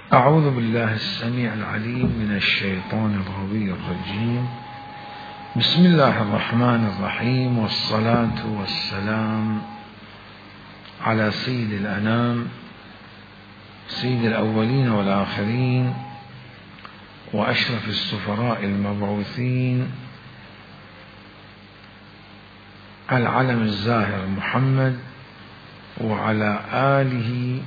أعوذ بالله السميع العليم من الشيطان الغوي الرجيم. بسم الله الرحمن الرحيم، والصلاة والسلام على سيد الأنام، سيد الأولين والآخرين، وأشرف السفراء المبعوثين، العلم الزاهر محمد، وعلى آله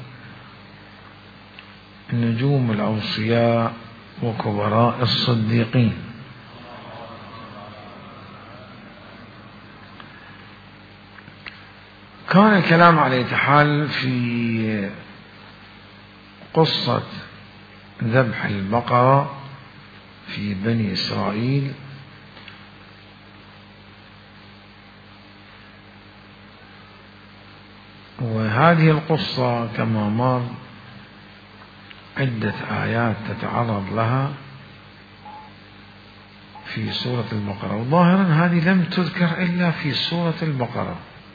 نجوم الأوصياء وكبراء الصديقين. كان الكلام على أية حال في قصة ذبح البقرة في بني إسرائيل، وهذه القصة كما مر عدة آيات تتعرض لها في سورة البقرة، وظاهرا هذه لم تذكر إلا في سورة البقرة،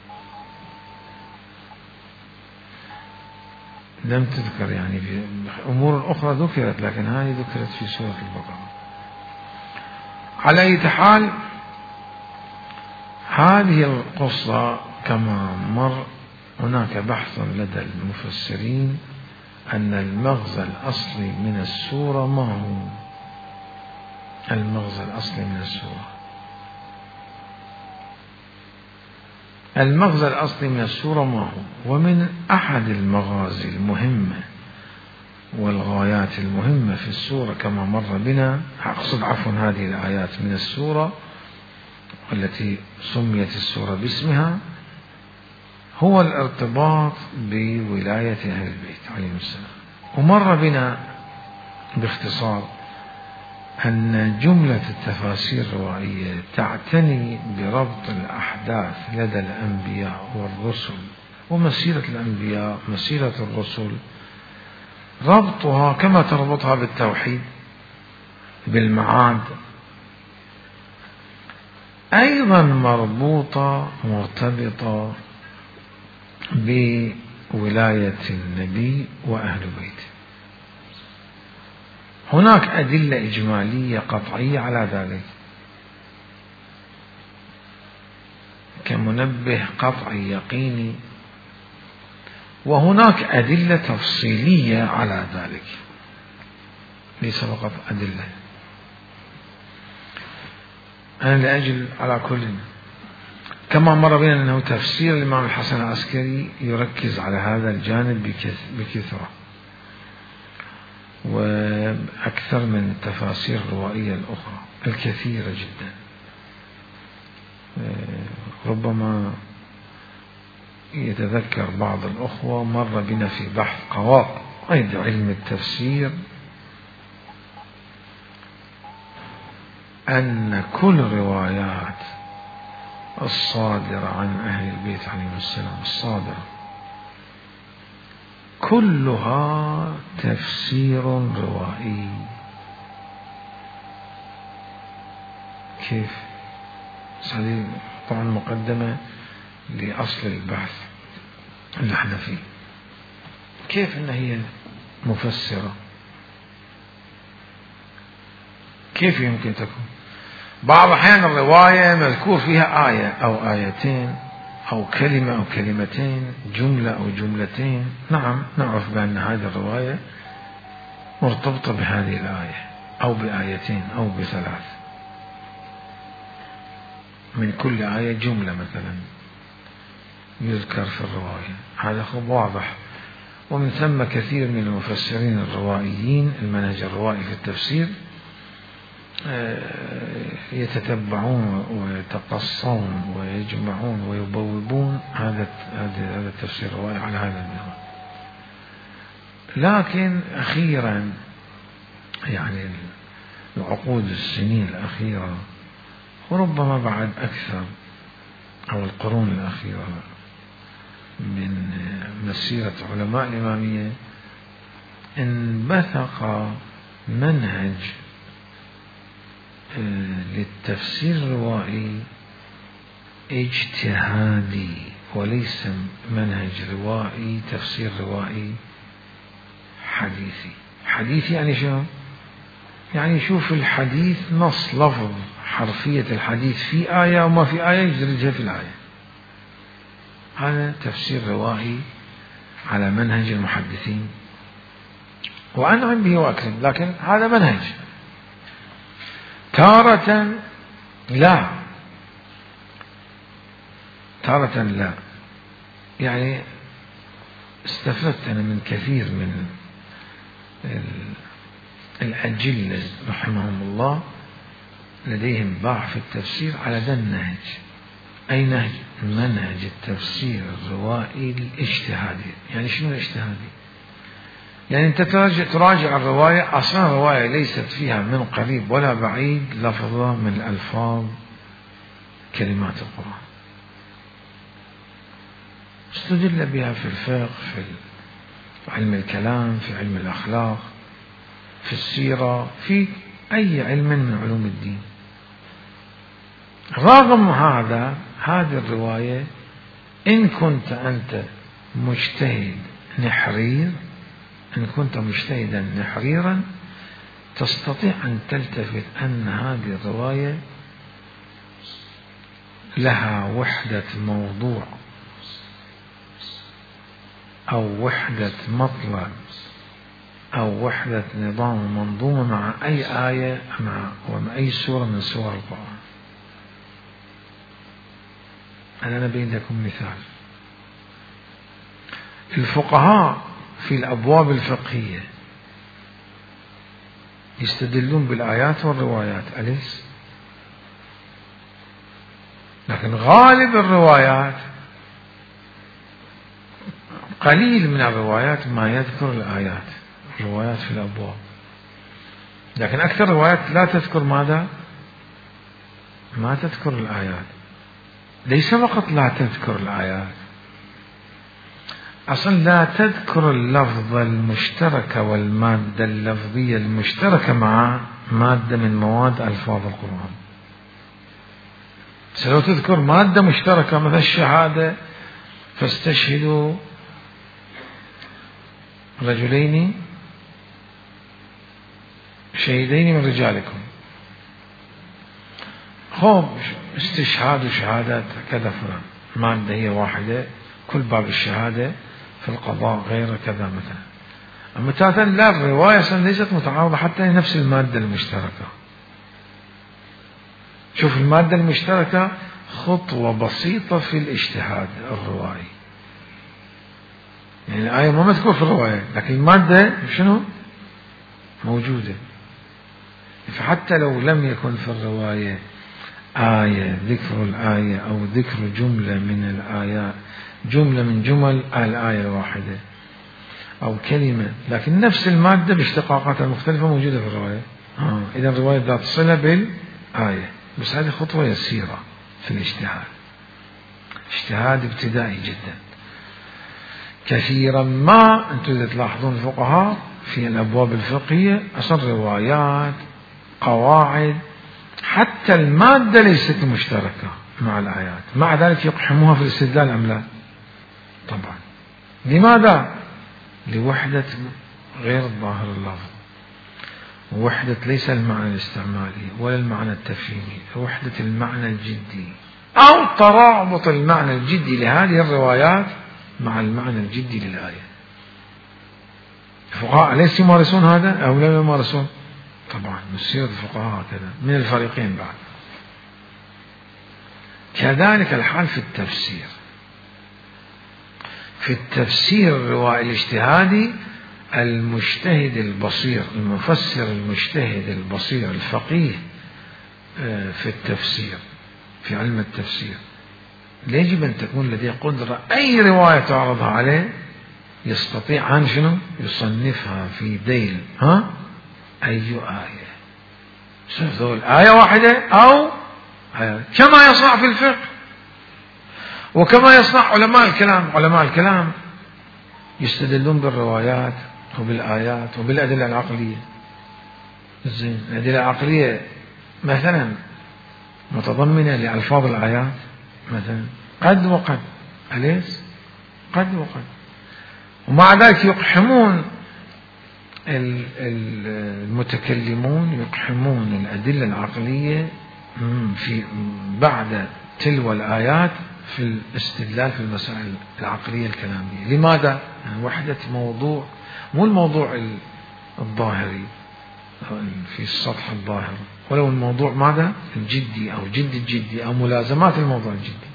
لم تذكر يعني في أمور أخرى ذكرت، لكن هذه ذكرت في سورة البقرة. على أي حال هذه القصة كما مر هناك بحث لدى المفسرين أن المغزى الأصلي من السورة ما هو؟ المغزى الأصلي من السورة، المغزى الأصلي من السورة ما هو؟ ومن أحد المغازي المهمة والغايات المهمة في السورة كما مر بنا، أقصد عفوا هذه الآيات من السورة التي سميت السورة باسمها، هو الارتباط بولاية أهل البيت عليهم السلام. ومر بنا باختصار أن جملة التفاسير الروائية تعتني بربط الأحداث لدى الأنبياء والرسل ومسيرة الأنبياء مسيرة الرسل، ربطها كما تربطها بالتوحيد بالمعاد، أيضا مربوطة مرتبطة بولاية النبي وأهل بيته. هناك أدلة إجمالية قطعية على ذلك كمنبه قطعي يقيني، وهناك أدلة تفصيلية على ذلك، ليس فقط أدلة. أنا لأجل على كل كما مر بنا أنه تفسير الإمام الحسن العسكري يركز على هذا الجانب بكثرة، وأكثر من التفاسير الروائية الأخرى الكثيرة جدا. ربما يتذكر بعض الأخوة مر بنا في بحث قواعد علم التفسير أن كل روايات الصادرة عن أهل البيت عليهم السلام الصادرة كلها تفسير روائي. كيف؟ هذه طبعا مقدمة لأصل البحث اللي احنا فيه. كيف أن هي مفسرة؟ كيف يمكن تكون؟ بعض الأحيان الرواية مذكور فيها آية أو آيتين أو كلمة أو كلمتين، جملة أو جملتين، نعم نعرف بأن هذه الرواية مرتبطة بهذه الآية أو بآيتين أو بثلاث، من كل آية جملة مثلا يذكر في الرواية، هذا واضح. ومن ثم كثير من المفسرين الروائيين المنهج الروائي في التفسير يتتبعون ويتقصون ويجمعون ويبوبون هذا التفسير الروائي على هذا النحو. لكن أخيرا يعني العقود السنين الأخيرة وربما بعد أكثر أو القرون الأخيرة من مسيرة علماء الإمامية انبثق منهج للتفسير الروائي اجتهادي، وليس منهج روائي تفسير روائي حديثي حديث يعني شنو؟ يعني يشوف الحديث نص لفظ حرفية الحديث في آية وما في آية يدرجها في الآية. هذا تفسير روائي على منهج المحدثين، وأنعم به وأكرم، لكن هذا منهج. تارة لا، تارة لا. يعني استفدت أنا من كثير من الأجلة رحمهم الله لديهم باع في التفسير على ذا النهج. أي نهج؟ منهج التفسير الروائي الاجتهادي. يعني شنو الاجتهادي؟ يعني أنت تراجع الرواية، أصلا الرواية ليست فيها من قريب ولا بعيد لفظة من الألفاظ كلمات القرآن، استدل بها في الفقه، في علم الكلام، في علم الأخلاق، في السيرة، في أي علم من علوم الدين. رغم هذا، هذه الرواية إن كنت أنت مجتهد نحرير، إن كنت مجتهدا نحريرا، تستطيع أن تلتفت أن هذه الرواية لها وحدة موضوع أو وحدة مطلب أو وحدة نظام ومنظومة مع أي آية ومع أي سورة من سور القرآن. أنا نبين لكم مثال. الفقهاء في الأبواب الفقهية يستدلون بالآيات والروايات، أليس؟ لكن غالب الروايات، قليل من الروايات ما يذكر الآيات، الروايات في الأبواب. لكن أكثر الروايات لا تذكر ماذا؟ ما تذكر الآيات. ليس فقط لا تذكر الآيات، أصلا لا تذكر اللفظة المشتركة والمادة اللفظية المشتركة مع مادة من مواد ألفاظ القرآن. لو تذكر مادة مشتركة مثل الشهادة، فاستشهدوا رجلين شهيدين من رجالكم. خب استشهاد وشهادات كذا فلان، مادة هي واحدة، كل باب الشهادة في القضاء غير كذا مثلا. أما تاتا لا، الرواية ليست متعارضة حتى نفس المادة المشتركة. شوف المادة المشتركة خطوة بسيطة في الاجتهاد الروائي. يعني الآية ما مذكور في الرواية، لكن المادة شنو؟ موجودة. فحتى لو لم يكن في الرواية آية، ذكر الآية أو ذكر جملة من الآيات، جملة من جمل الآية الواحدة أو كلمة، لكن نفس المادة باشتقاقاتها المختلفة موجودة في الرواية. إذا الرواية ذات صلة بالآية. بس هذه خطوة يسيرة في الاجتهاد، اجتهاد ابتدائي جدا. كثيرا ما أنتم تلاحظون الفقهاء في الأبواب الفقهية أصلا روايات، قواعد، حتى المادة ليست مشتركة مع الآيات، مع ذلك يقحموها في الاستدلال أم لا؟ طبعا. لماذا؟ لوحدة غير ظاهر اللفظ، وحدة ليس المعنى الاستعمالي ولا المعنى التفهيمي، وحدة المعنى الجدي أو ترابط المعنى الجدي لهذه الروايات مع المعنى الجدي للآية. الفقهاء ليس يمارسون هذا أو لا يمارسون؟ طبعا مسيرة الفقهاء هكذا من الفريقين بعد. كذلك الحال في التفسير. في التفسير الروائي الاجتهادي، المجتهد البصير، المفسر المجتهد البصير الفقيه في التفسير، في علم التفسير، يجب أن تكون لديه قدرة أي رواية تعرضها عليه يستطيع أن شنو؟ يصنفها في ذيل أي آية، ذول آية واحدة أو آية، كما يصنع في الفقه وكما يصنع علماء الكلام. علماء الكلام يستدلون بالروايات وبالآيات وبالأدلة العقلية. زين، الأدلة العقلية مثلا متضمنة لألفاظ الآيات مثلا قد وقد، أليس؟ قد وقد. ومع ذلك يقحمون المتكلمون يقحمون الأدلة العقلية في بعد تلو الآيات في الاستدلال في المسائل العقلية الكلامية. لماذا؟ وحدة موضوع، مو الموضوع الظاهري في السطح الظاهر، ولو الموضوع ماذا؟ الجدي أو جد الجدي أو ملازمات الموضوع الجدي.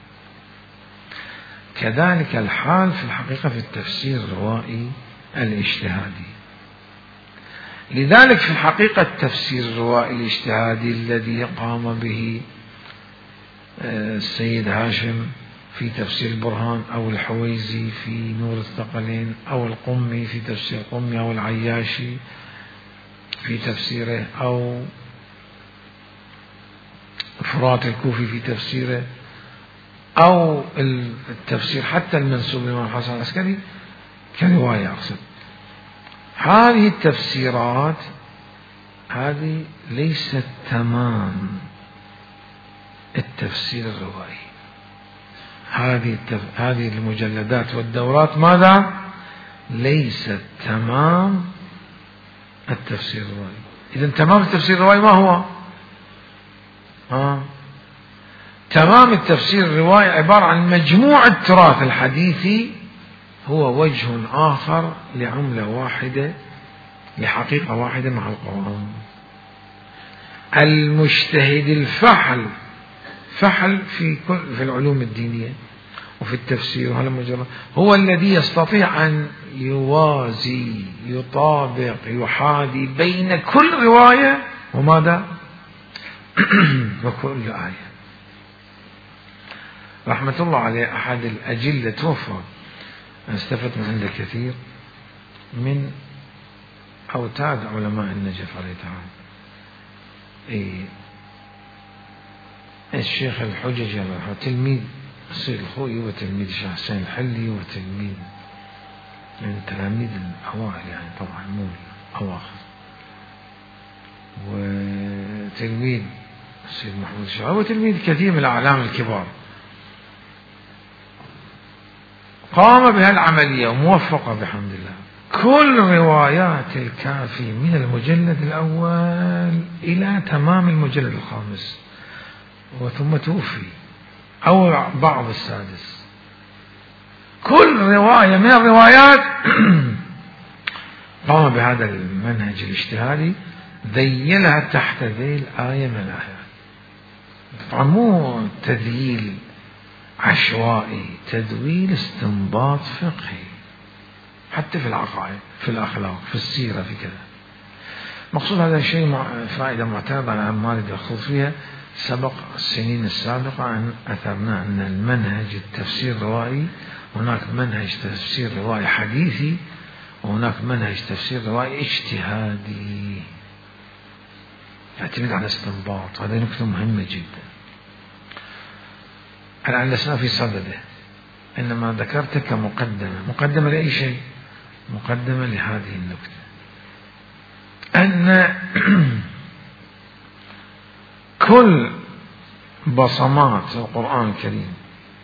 كذلك الحال في الحقيقة في التفسير الروائي الاجتهادي. لذلك في الحقيقة التفسير الروائي الاجتهادي الذي قام به السيد هاشم في تفسير البرهان، أو الحويزي في نور الثقلين، أو القمي في تفسير القمي، أو العياشي في تفسيره، أو فرات الكوفي في تفسيره، أو التفسير حتى المنسوب للإمام الحسن العسكري كرواية أقصد. هذه التفسيرات هذه ليست تمام التفسير الروائي. هذه المجلدات والدورات ماذا؟ ليست تمام التفسير الروائي. إذا تمام التفسير الروائي ما هو؟ تمام التفسير الروائي عبارة عن مجموع التراث الحديثي، هو وجه آخر لعملة واحدة لحقيقة واحدة مع القرآن. المجتهد الفحل في العلوم الدينية وفي التفسير، وهذا مجرد هو الذي يستطيع أن يوازي، يطابق، يحاذي بين كل رواية وماذا؟ وكل آية. رحمة الله عليه أحد الأجلة توفى، استفدت من عنده كثير من أوتاد علماء النجف عليه تعالى. الشيخ الحججي تلميذ السيد الخوئي وتلميذ الشيخ حسين الحلي وتلميذ من تلاميذ الأوائل يعني، طبعا مو الأواخر، وتلميذ السيد محمود الشاعري وتلميذ كثير من الأعلام الكبار. قام بها العملية وموفقة بحمد الله. كل روايات الكافي من المجلد الأول إلى تمام المجلد الخامس، وثم توفي، أو بعض السادس. كل رواية من الروايات قام بهذا المنهج الاجتهادي، ذيلها تحت ذيل آية من الآيات. طبعا مو تذييل عشوائي، تذويل استنباط فقهي، حتى في العقائد، في الأخلاق، في السيرة، في كذا. مقصود هذا الشيء فائدة معترضة أنا ما أريد أخوض فيها. سبق السنين السابقة أن أثرنا أن المنهج التفسير الروائي، هناك منهج تفسير روائي حديثي، وهناك منهج تفسير روائي اجتهادي يعتمد على استنباط. هذه نقطة مهمة جدا. أنا لسنا في صدده، إنما ذكرت مقدمة لأي شيء، مقدمة لهذه النقطة، أن كل بصمات القرآن الكريم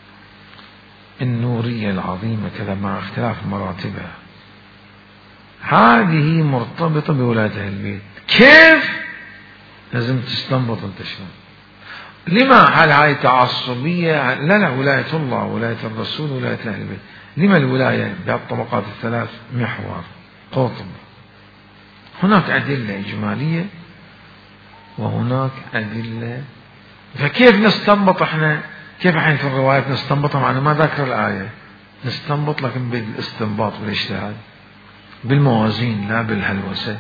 النورية العظيمة كذا مع اختلاف مراتبها، هذه مرتبطة بولاية أهل البيت. كيف؟ لازم تستنبط انت شلون. لما؟ هل هاي تعصبية؟ لا، ولاية الله، ولاية الرسول، ولاية أهل البيت. لما الولاية بهالطبقات الثلاث؟ محور، قطب. هناك أدلة إجمالية وهناك أدلة. فكيف نستنبط احنا؟ كيف الحين في الروايات نستنبطها؟ معنا ما ذكر الآية، نستنبط لكن بالاستنباط بالاجتهاد، بالموازين لا بالهلوسة.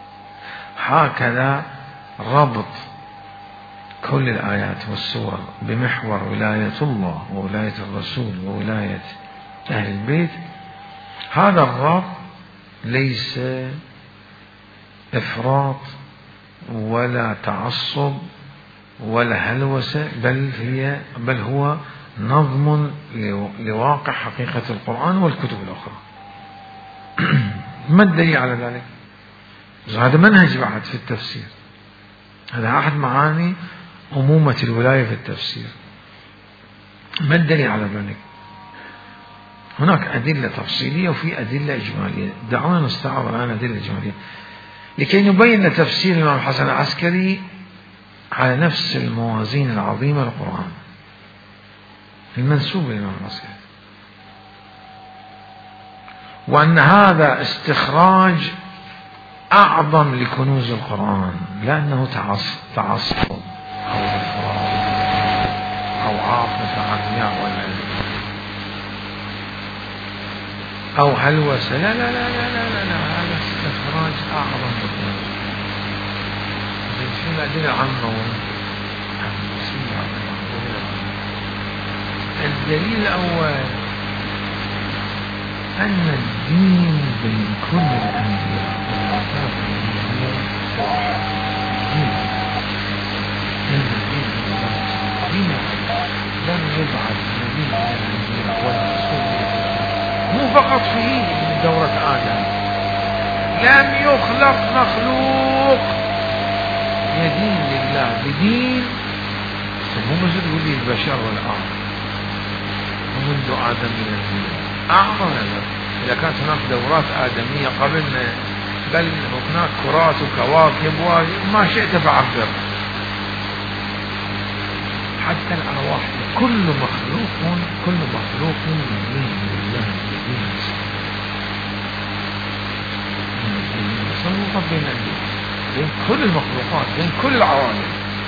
هكذا ربط كل الآيات والسور بمحور ولاية الله وولاية الرسول وولاية أهل البيت. هذا الربط ليس إفراط ولا تعصب ولا هلوسة، بل هو نظم لواقع حقيقة القرآن والكتب الأخرى. ما الدليل على ذلك؟ هذا منهج بعد في التفسير، هذا أحد معاني أمومة الولاية في التفسير. ما الدليل على ذلك؟ هناك أدلة تفصيلية وفي أدلة إجمالية. دعونا نستعرض الآن أدلة إجمالية لكي نبين تفسير الإمام الحسن العسكري على نفس الموازين العظيمة للقرآن المنسوب للإمام العسكري، وأن هذا استخراج أعظم لكنوز القرآن، لأنه تعصب أو إفراط أو عاطفة عمياء ولا أو هلوسة، لا لا لا لا لا لا, لا. هذا استخراج أعظم لكنوز. شو الأدلة العامة؟ الدليل الأول أن الدين بين كل الأنبياء والآثار واحد. إن الدين دين لم يبعث نبي من الأنبياء ولا رسول مو فقط فيه من دورة آدم، لم يخلق مخلوق يدين لله بدين مو بس تقول لي البشر والآخر ومنذ آدم إلى الدين أعظم. إذا كانت هناك دورات آدمية قبلنا، بل هناك كرات وكواكب وما شئت فعبر، حتى الأرواح كل مخلوق يدين لله بدين صلوا بين كل المخلوقات، بين كل العوالم.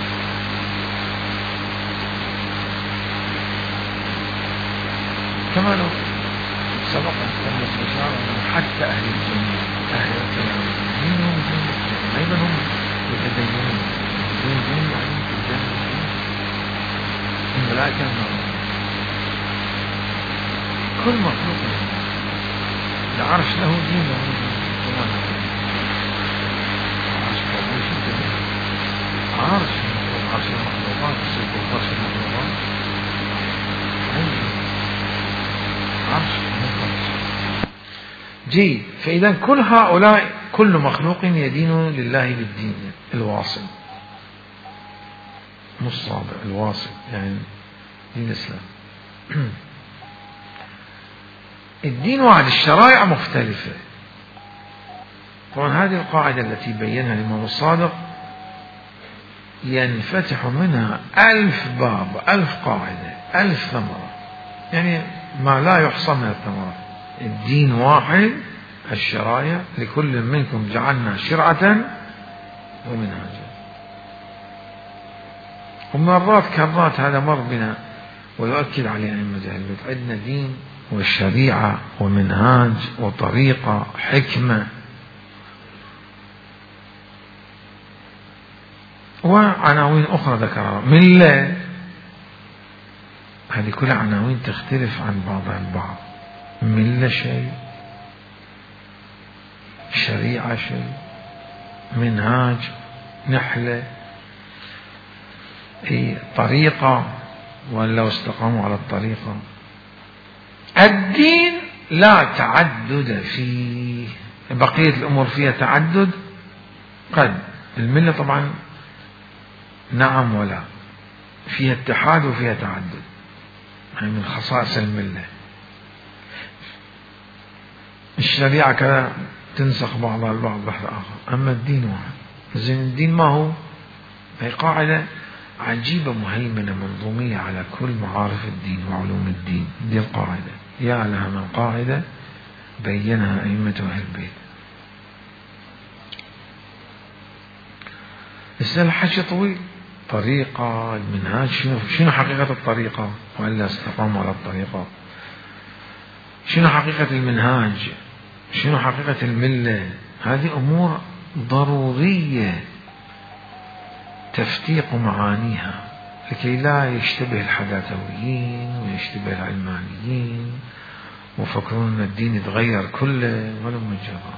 كما لو سبق أن استشار حتى أهل الجنة أهل الكلام منهم أيضا هم يتدينون دين يعني في الجنة الملائكة كل مخلوق العرش له دين عرش المخلوقات عرش المخلوقات جيد. فإذا كل هؤلاء كل مخلوق يدين لله بالدين الواصل، مش صابع الواصل يعني دين الإسلام. الدين وعد الشرائع مختلفة. طبعا هذه القاعدة التي بينها الإمام الصادق ينفتح منها 1000 باب، 1000 قاعدة، 1000 ثمرة، يعني ما لا يحصى من الثمرات. الدين واحد، الشرائع لكل منكم جعلنا شرعة ومنهاجا. ومرات كرات هذا مر بنا ويؤكد عليه أئمة أهل البيت، عندنا دين وشريعة ومنهاج وطريقة حكمة وعناوين أخرى ذكرها. ملة، هذه كل عناوين تختلف عن بعضها البعض. ملة شيء، شريعة شيء، منهاج نحلة، طريقة ولو استقاموا على الطريقة. الدين لا تعدد فيه، بقية الأمور فيها تعدد قد. الملة طبعا نعم ولا، فيها اتحاد وفيها تعدد، يعني من خصائص الملة. الشريعة كذا تنسخ بعضها البعض بحث آخر، أما الدين واحد. زين الدين ما هو؟ هي قاعدة عجيبة مهيمنة منظومية على كل معارف الدين وعلوم الدين. دي القاعدة، يا لها من قاعدة بينها أئمة أهل البيت. الحكي طويل. طريقة، المنهاج، شنو حقيقة الطريقة وإلا استقاموا على الطريقة؟ شنو حقيقة المنهاج؟ شنو حقيقة الملة؟ هذه أمور ضرورية تفتيق معانيها لكي لا يشتبه الحداثويين ويشتبه العلمانيين وفكرون أن الدين يتغير كله ولا مجرد.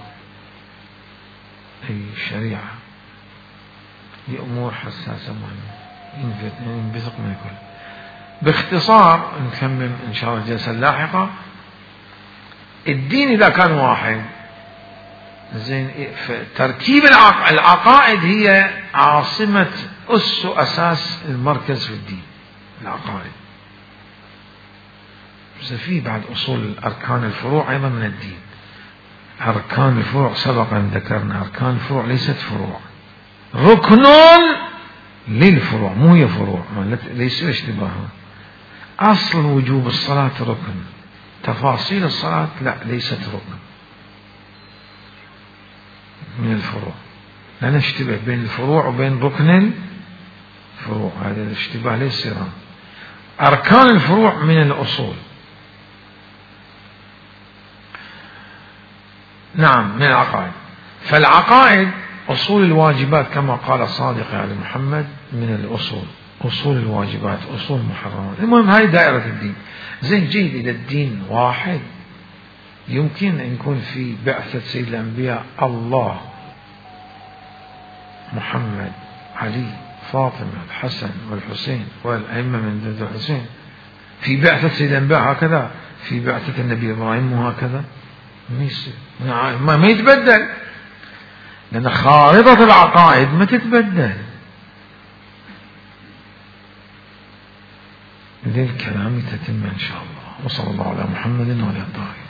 هي الشريعة دي أمور حساسة مهمة ينبثق من الكل. باختصار نكمل إن شاء الله الجلسة اللاحقة. الدين إذا كان واحد، زين، ترتيب العقائد هي عاصمة أساس المركز في الدين. العقائد بس في بعد أصول أركان الفروع أيضا من الدين. أركان الفروع سبق أن ذكرنا أركان الفروع ليست فروع، ركن للفروع، مو هي فروع، ليس اشتباه. أصل وجوب الصلاة ركن، تفاصيل الصلاة لا، ليست ركن من الفروع. لا نشتبه بين الفروع وبين ركن الفروع، هذا الاشتباه ليس يرى. أركان الفروع من الأصول، نعم، من العقائد. فالعقائد أصول الواجبات كما قال الصادق علي محمد من الأصول، أصول الواجبات، أصول محرمات. المهم هاي دائرة الدين. زين، جيد، إذا الدين واحد يمكن أن يكون في بعثة سيد الأنبياء الله، محمد، علي، فاطمة، الحسن والحسين والأئمة من ذو الحسين، في بعثة سيد الأنبياء هكذا، في بعثة النبي إبراهيم وهكذا، ما يتبدل، لأن خارطة العقائد ما تتبدل. للكلام تتم إن شاء الله. وصلى الله على محمد وعلى آله.